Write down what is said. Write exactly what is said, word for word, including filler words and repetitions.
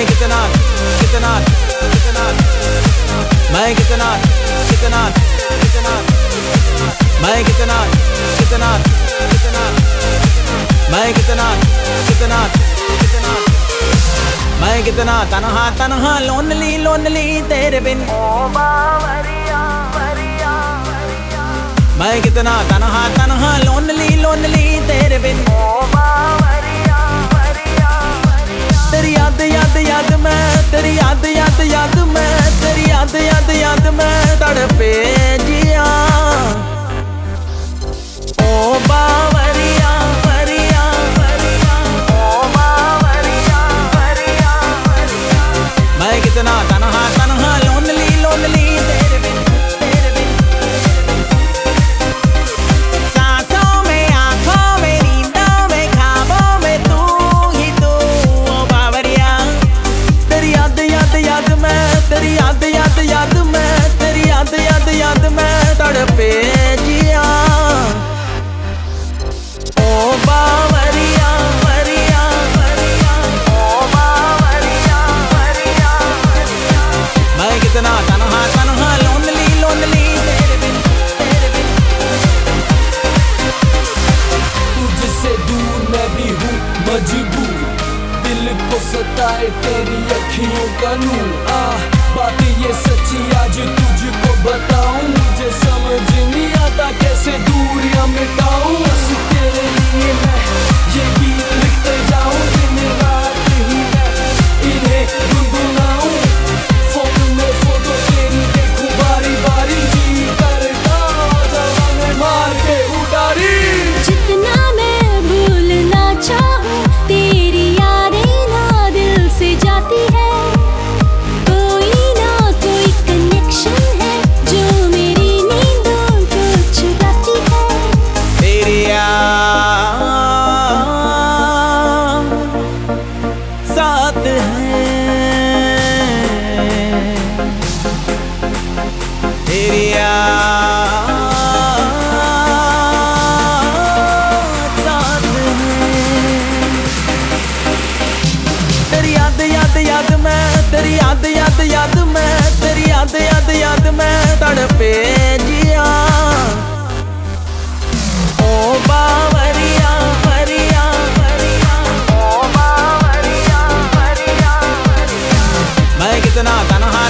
कितना कितना कितना मैं कितना कितना कितना मैं कितना कितना कितना मैं कितना कितना कितना मैं कितना तन्हा तन्हा लोनली लोनली तेरे बिन मैं कितना तन्हा तन्हा लोनली लोनली तेरे बिन तेरी याद याद याद मैं तेरी याद याद याद मैं तेरी याद याद याद मैं तड़पे जिया ओ बावरिया वरिया वरिया ओ बावरिया वरिया वरिया मैं कितना तन्हा तन्हा लोनली लोनली तेरे बिन तेरे बिन सांसों में आंखों में नींदों में ख्वाबों में तू ही तू ओ बावरिया तेरी याद याद याद मैं तेरी याद याद याद मैं तेरी याद याद याद मैं तड़पे जिया ओ बावरिया वरिया वरिया ओ बावरिया वरिया वरिया मैं कितना तन्हा तन्हा लोनली लोनली तेरे बिन तेरे बिन तुझसे दूर मैं भी हूँ मजबूर दिल को सताए तेरी अखियों का नूर आ बात ये सच्ची आज तुझको बताऊं मुझे समझ नहीं आता कैसे दूरियां मिटाऊं बस तेरे लिए मैं ये गीत लिखते जाऊं दिन रात ही मैं इन्हें गुनगुनाऊं फोन में फोटो तेरी देखूं बारी बारी जी करता जवां में मार के उतारी जितना मैं भूलना चाहूं तेरी यादें ना दिल से जाती है कोई ना कोई कनेक्शन है जो मेरी नींदों को चुराती है तेरी याद साथ है तेरी याद साथ है तेरी याद याद याद मैं तेरी याद याद याद मैं तेरी याद याद याद मैं तड़पे जिया ओ बावरिया वरिया वरिया ओ बावरिया वरिया वरिया मैं कितना तन्हा